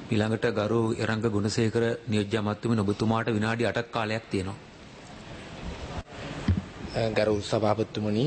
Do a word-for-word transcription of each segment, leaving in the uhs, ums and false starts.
ඊළඟට ගරු එරංග ගුණසේකර නියෝජ්‍ය අමාත්‍යතුමනි ඔබතුමාට විනාඩි අටක් කාලයක් තියෙනවා. ගරු සභාපතිතුමනි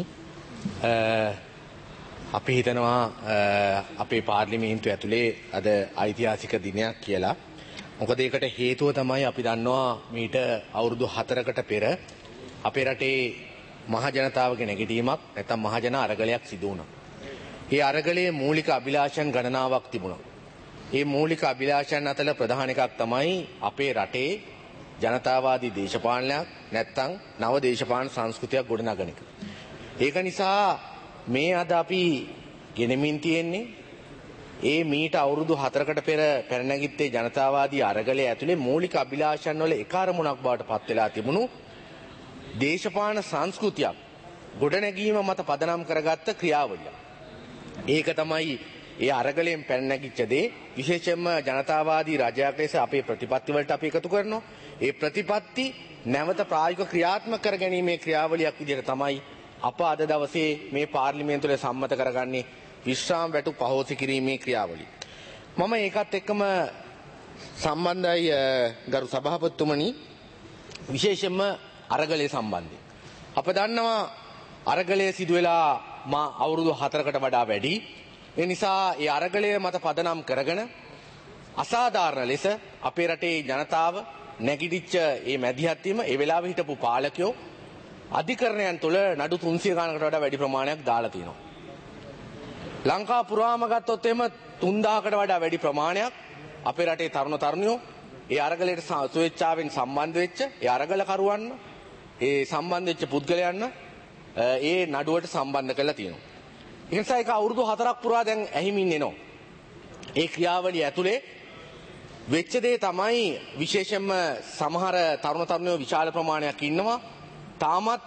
අපි හිතනවා අපේ පාර්ලිමේන්තුව ඇතුලේ අද ඓතිහාසික දිනයක් කියලා. මොකද ඒකට හේතුව තමයි අපි දන්නවා මීට අවුරුදු හතරකට පෙර අපේ රටේ මහ ජනතාවගේ නැගිටීමක් නැත්නම් මහජන අරගලයක් සිදු වුණා. ඒ අරගලයේ මූලික අභිලාෂයන් ගණනාවක් තිබුණා. ඒ මූලික අභිලාෂයන් අතර ප්‍රධාන එකක් තමයි අපේ රටේ ජනතාවාදී දේශපාලනයක් නැත්නම් නව දේශපාලන සංස්කෘතියක් ගොඩනගන එක. ඒක නිසා මේ අද අපි ගෙනමින් තියෙන්නේ ඒ මීට අවුරුදු හතරකට පෙර පැනනගිත්තේ ජනතාවාදී අරගලයේ ඇතුලේ මූලික අභිලාෂයන් වල එක අරමුණක් බවට පත් වෙලා තිබුණු දේශපාලන සංස්කෘතියක් ගොඩනැගීම මත පදනම් කරගත්ත ක්‍රියාවලිය. ඒක තමයි ඒ අරගලයෙන් පැනනගිච්ච දේ. විශේෂයෙන්ම ජනතාවාදී රජයක් ලෙස අපේ ප්‍රතිපත්ති වලට අපි එකතු කරනවා. ඒ ප්‍රතිපත්ති නැවත ප්‍රායෝගික ක්‍රියාත්මක කර ගැනීමේ ක්‍රියාවලියක් විදිහට තමයි අප අද දවසේ මේ පාර්ලිමේන්තුවේ සම්මත කරගන්නේ විශ්‍රාම වැටු පහෝසි කිරීමේ ක්‍රියාවලිය. මම ඒකත් එක්කම සම්බන්ධයි ගරු සභාපතිතුමනි විශේෂයෙන්ම අරගලය සම්බන්ධයෙන්. අප දන්නවා අරගලය සිදු වෙලා මා අවුරුදු හතරකට වඩා වැඩි. ඒ නිසා ඒ අරගලය මත පදනම් කරගෙන අසාධාරණ ලෙස අපේ රටේ ජනතාව නැගිටිච්ච ඒ මැදිහත් වීම ඒ වෙලාවේ හිටපු පාලකයෝ අධිකරණයන් තුළ නඩු තුන්සිය ගණනකට වඩා වැඩි ප්‍රමාණයක් දාලා තියෙනවා. ලංකාව පුරාම ගත්තොත් එම තුන්දාහකට වඩා වැඩි ප්‍රමාණයක් අපේ රටේ තරුණ තරුණියෝ ඒ අරගලයට ස්වේච්ඡාවෙන් සම්බන්ධ වෙච්ච ඒ අරගලකරුවන් ඒ සම්බන්ධ වෙච්ච පුද්ගලයන් ඒ නඩුවට සම්බන්ධ කරලා තියෙනවා. ඒ නිසා ඒක අවුරුදු හතරක් පුරා දැන් ඇහිමින් එනවා. ඒ ක්‍රියාවලිය ඇතුලේ වෙච්ච දේ තමයි විශේෂයෙන්ම සමහර තරුණ තරුණියෝ විශාල ප්‍රමාණයක් ඉන්නවා. තාමත්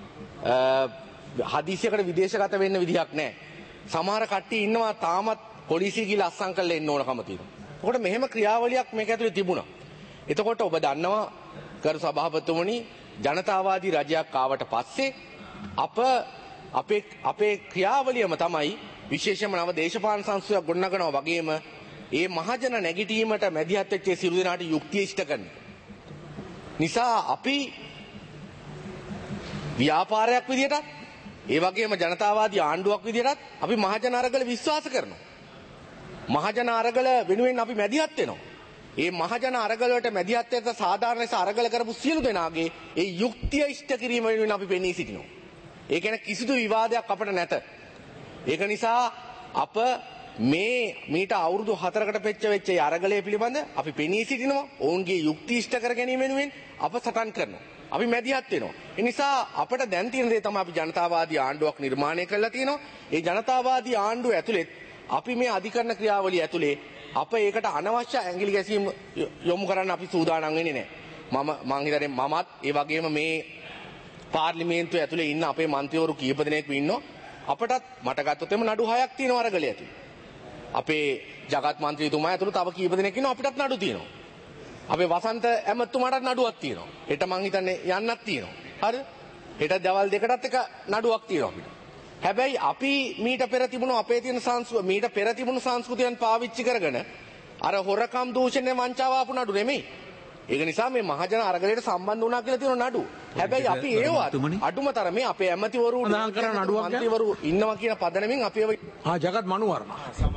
හදිසියකට විදේශගත වෙන්න විදිහක් නැහැ. සමහර කට්ටිය ඉන්නවා තාමත් පොලිසිය කියලා අස්සම් කරලා එන්න ඕනකම තියෙනවා. එතකොට මෙහෙම ක්‍රියාවලියක් මේක ඇතුලේ තිබුණා. එතකොට ඔබ දන්නවා ගරු සභාපතිතුමනි ජනතාවාදී රජයක් ආවට පස්සේ අප අපේ අපේ ක්‍රියාවලියම තමයි විශේෂයෙන්ම නව දේශපාලන සංස්කෘතියක් ගොඩනගනවා වගේම ඒ මහජන නැගිටීමට මැදිහත් වෙච්ච සියලු දෙනාට යුක්තිය ඉෂ්ට කරන නිසා අපි ව්‍යාපාරයක් විදියටත් ඒ වගේම ජනතාවාදී ආණ්ඩුවක් විදියටත් අපි මහජන අරගල විශ්වාස කරනවා. මහජන අරගල වෙනුවෙන් අපි මැදිහත් වෙනවා. ඒ මහජන අරගල වලට මැදිහත් වෙච්ච සාධාරණ ලෙස අරගල කරපු සියලු දෙනාගේ ඒ යුක්තිය ඉෂ්ට කිරීම වෙනුවෙන් අපි පෙනී සිටිනවා. ඒ කියන්නේ කිසිදු විවාදයක් අපට නැත. ඒක නිසා අප මේ මීට අවුරුදු හතරකට පෙච්ච වෙච්ච ඒ අරගලය පිළිබඳ අපි පෙනී සිටිනවා. ඔවුන්ගේ යුක්ති ඉෂ්ට කර ගැනීම වෙනුවෙන් අප සටන් කරනවා. අපි මැදිහත් වෙනවා. ඒ නිසා අපිට දැන් තියෙන දේ තමයි අපි ජනතාවාදී ආණ්ඩුවක් නිර්මාණය කරලා තියෙනවා. ඒ ජනතාවාදී ආණ්ඩුව ඇතුළේ අපි මේ අධිකරණ ක්‍රියාවලිය ඇතුලේ අප ඒකට අනවශ්‍ය ඇඟිලි ගැසීම් යොමු කරන්න අපි සූදානම් වෙන්නේ නැහැ. මම මං හිතන්නේ මමත් ඒ වගේම මේ පාර්ලිමේන්තුව ඇතුලේ ඉන්න අපේ මන්ත්‍රීවරු කීප දෙනෙක් ඉන්නවා. අපටත් මට ගත්තොත් එම නඩු හයක් තියෙනවා අරගලය ඇතුලේ. අපේ ජගත් මන්ත්‍රීතුමා ඇතුළු තව කීප දෙනෙක් ඉන්නවා අපිටත් නඩු තියෙනවා. අපේ වසන්ත ඇමතුමාටත් නඩුවක් තියෙනවා. හෙට මං හිතන්නේ යන්නත් තියෙනවා. හරිද? හෙට දවල් දෙකටත් එක නඩුවක් තියෙනවා අපිට. හැබැයි අපි මීට පෙර තිබුණු අපේ තියෙන සංස්කෘතිය මීට පෙර තිබුණු සංස්කෘතියන් පාවිච්චි කරගෙන අර හොරකම් දූෂණය වංචාව ආපු නඩු නෙමෙයි. ඒක නිසා මේ මහජන අරගලයට සම්බන්ධ වුණා කියලා තියෙන නඩු. හැබැයි අපි ඒවත් අඩුම තරමේ අපේ ඇමතිවරු මන්ත්‍රීවරු ඉන්නවා කියන පදනමින් අපි ආ ජගත් මනුවර්ම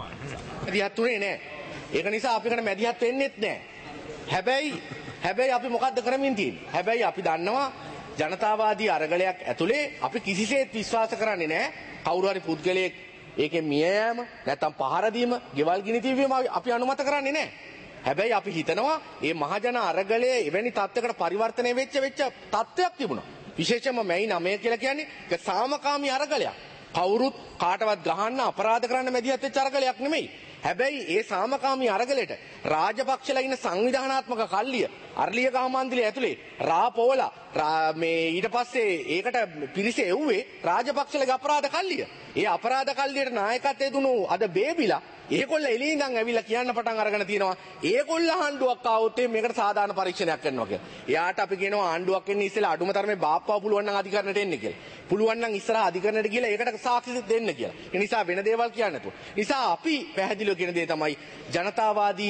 මැදිහත් උනේ නැහැ. ඒක නිසා අපිකට මැදිහත් වෙන්නෙත් නැහැ. හැබැයි හැබැයි අපි මොකද්ද කරමින් තියෙන්නේ? හැබැයි අපි දන්නවා ජනතාවාදී අරගලයක් ඇතුලේ අපි කිසිසේත් විශ්වාස කරන්නේ නැහැ කවුරු හරි පුද්ගලයෙක් ඒකේ මිය යෑම නැත්නම් පහර දීම, ගෙවල් ගිනි තිබීම අපි අනුමත කරන්නේ නැහැ. හැබැයි අපි හිතනවා මේ මහජන අරගලයේ එවැනි තත්ත්වයකට පරිවර්තනය වෙච්ච වෙච්ච තත්ත්වයක් තිබුණා. විශේෂයෙන්ම මෙයි නවය කියලා කියන්නේ ඒක සාමකාමී අරගලයක්. කවුරුත් කාටවත් ගහන්න අපරාධ කරන්න මැදිහත් වෙච්ච අරගලයක් නෙමෙයි. හැබැයි ඒ සාමකාමී අරගලයට රාජපක්ෂලා ඉන්න සංවිධානාත්මක කල්ලිය අර්ලියගහ මන්දිරය ඇතුලේ රාපෝලා මේ ඊට පස්සේ ඒකට පිරිස එව්වේ රාජපක්ෂලගේ අපරාධ කල්ලිය. ඒ අපරාධ කල්ලියට නායකත්වයේ දුණු අද බේබිලා ඒගොල්ල එළියෙන් ඉඳන් ඇවිල්ලා කියන්න පටන් අරගෙන තියෙනවා ඒගොල්ල ආණ්ඩුවක් ආවොත් මේකට සාධාරණ පරීක්ෂණයක් කරනවා කියලා. එයාට අපි කියනවා ආණ්ඩුවක් එන්නේ ඉස්සෙල්ලා අඩුම තරමේ බාප්පා පුළුවන් නම් අධිකරණයට එන්න කියලා. පුළුවන් නම් ඉස්සරහ අධිකරණයට ගිහලා ඒකට සාක්ෂි දෙන්න කියලා. ඒ නිසා වෙන දේවල් කියන්න නැතුව. නිසා අපි පැහැදිලිව කියන දේ තමයි ජනතාවාදී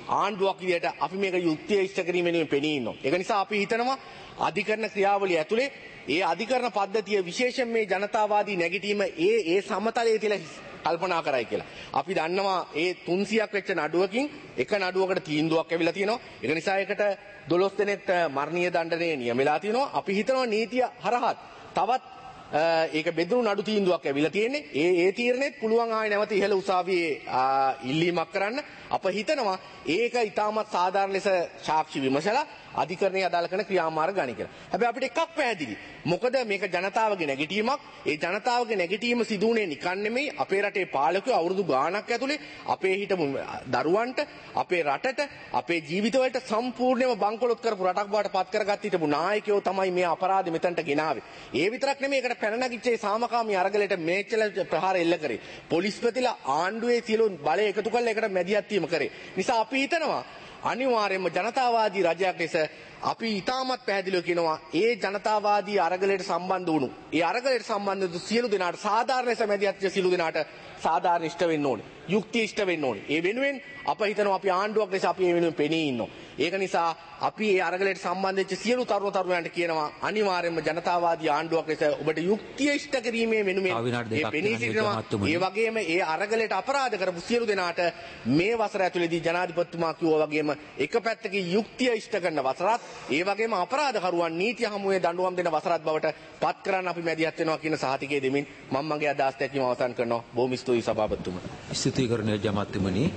ආණ්ඩුවක් විදියට අපි මේක යුක්තිය ඉෂ්ට කිරීම වෙනුවෙන් පෙනී ඉන්නවා. ඒක නිසා අපි හිතනවා අධිකරණ ක්‍රියාවලිය ඇතුලේ ඒ අධිකරණ පද්ධතිය විශේෂයෙන් මේ ජනතාවාදී නැගිටීම ඒ ඒ සමතලයේ තියලා කල්පනා කරයි කියලා. අපි දන්නවා ඒ තුන්සියයක් වෙච්ච නඩුවකින් එක නඩුවකට තීන්දුවක් ඇවිල්ලා තියෙනවා. ඒක නිසා ඒකට දොළොස් දෙනෙක්ට මරණීය දඬුවමේ නියමලා තියෙනවා. අපි හිතනවා නීතිය හරහත් තවත් ඒක බෙදුණු නඩු තීන්දුවක් ඇවිල්ලා තියෙන්නේ. ඒ ඒ තීරණෙත් පුළුවන් ආයේ නැවත ඉහළ උසාවියේ ඉල්ලීමක් කරන්න. අප හිතනවා ඒක ඊටමත් සාධාරණ ලෙස සාක්ෂි විමසලා අධිකරණයේ අදාළ කරන ක්‍රියාමාර්ග ගනි කියලා. හැබැයි අපිට එකක් පැහැදිලි. මොකද මේක ජනතාවගේ නැගිටීමක්. ඒ ජනතාවගේ නැගිටීම සිදුුනේ නිකන් නෙමෙයි. අපේ රටේ පාලකයෝ අවුරුදු ගාණක් ඇතුලේ අපේ හිටපු දරුවන්ට, අපේ රටට, අපේ ජීවිතවලට සම්පූර්ණයෙන්ම බංකොලොත් කරපු රටක් බවට පත් කරගත්ත හිටපු නායකයෝ තමයි මේ අපරාධෙ මෙතනට ගෙනාවේ. ඒ විතරක් නෙමෙයි ඒකට පැන නැගිච්ච ඒ සාමකාමී අරගලයට මේචල ප්‍රහාර එල්ල කරේ. පොලිස්පතිලා ආණ්ඩුවේ සියලු බලය එකතු කරලා ඒකට මැදිහත් වීම කරේ. නිසා අපි හිතනවා අනිවාර්යයෙන්ම ජනතාවාදී රජයක් ලෙස අපි ඊටමත් පැහැදිලිව කියනවා ඒ ජනතාවාදී අරගලයට සම්බන්ධ වුණු ඒ අරගලයට සම්බන්ධ වූ සියලු දෙනාට සාධාරණ ලෙස මැදිහත් වෙච්ච සියලු දෙනාට සාධාරණ ඉෂ්ට වෙන්න ඕනේ. යුක්තිය ඉෂ්ට වෙන්න ඕනේ. ඒ වෙනුවෙන් අප හිතනවා අපි ආණ්ඩුවක් ලෙස අපි ඒ වෙනුවෙන් පෙනී ඉන්නවා. ඒක නිසා අපි ඒ අරගලයට සම්බන්ධ වෙච්ච සියලු තරුණ තරුණයන්ට කියනවා අනිවාර්යයෙන්ම ජනතාවාදී ආණ්ඩුවක් ලෙස ඔබට යුක්තිය ඉෂ්ට කිරීමේ වෙනුවෙන් මේ පෙනී සිටිනවා. ඒ වගේම ඒ අරගලයට අපරාධ කරපු සියලු දෙනාට මේ වසර ඇතුළතදී ජනාධිපතිතුමා කිව්වා වගේම එක පැත්තකින් යුක්තිය ඉෂ්ට කරන වසරත් ඒ වගේම අපරාධකරුවන් නීතිය හමුවේ දඬුවම් දෙන වසරත් බවට පත් කරන්න අපි මැදිහත් වෙනවා කියන සහතිකය දෙමින් මම මගේ අදහස් දැක්වීම අවසන් කරනවා. බොහොම ස්තුතියි සභාපතිතුමා. ස්තුතියි කරන නියෝජ්‍ය අමාත්‍යතුමනි.